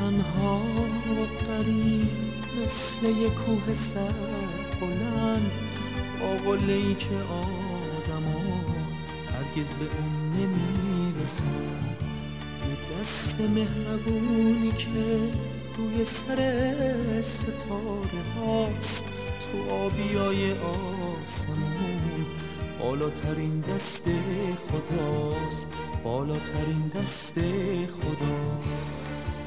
تنها و غریب مثل یک کوه سر بلند، با قله‌ای که آدما هرگز به اون نمیرسن. یه دست مهربونی که روی سر ستاره هاست، تو آبیای آسمون بالاترین دست خداست، بالاترین دست خداست.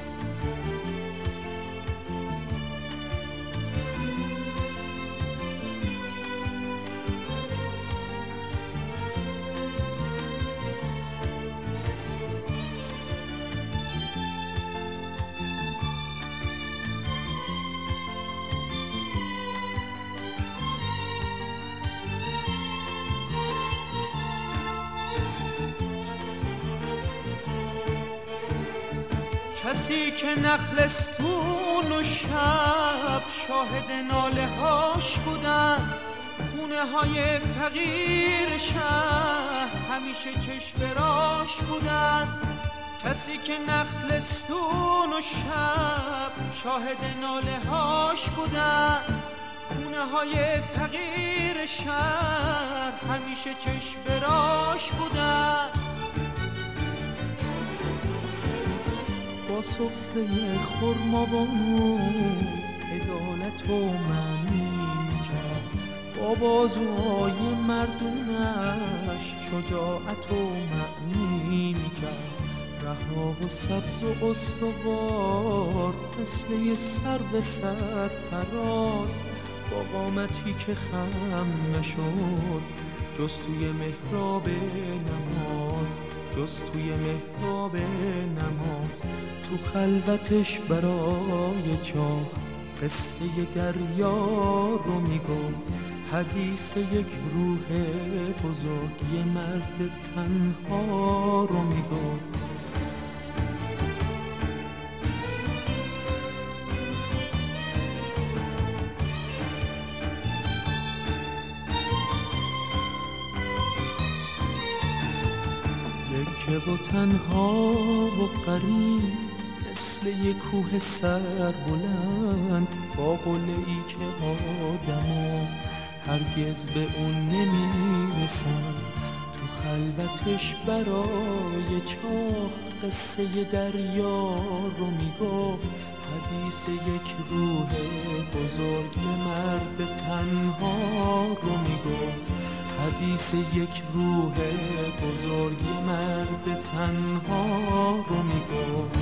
کسی که نخلستون و شب شاهد ناله هاش بودن، خونه های فقیر شهر همیشه چشم براش بودن. کسی که نخلستون و شب شاهد ناله هاش بودن، خونه های فقیر شهر همیشه چشم براش بودن. با سفره خرمابانو عدالت و معنی میکرد، با بازوهای مردونش شجاعت و معنی میکرد. رها و سبز و استوار مثل یه سر به سر فراز، با قامتی که خم نشد جز توی محراب نماز، جز توی محراب نماز. تو خلوتش برای چاه قصه دریا رو میگفت، حدیث یک روح بزرگ یه مرد تنها رو میگفت. که با تنها و غریب مثل یک کوه سر بلند، با قله‌ای که آدما هرگز به اون نمیرسن. تو خلوتش برای چاه قصه دریا رو میگفت، حدیث یک روح بزرگ مرد تنها رو میگفت، حدیث یک روح بزرگ مرد تنها رو میگفت.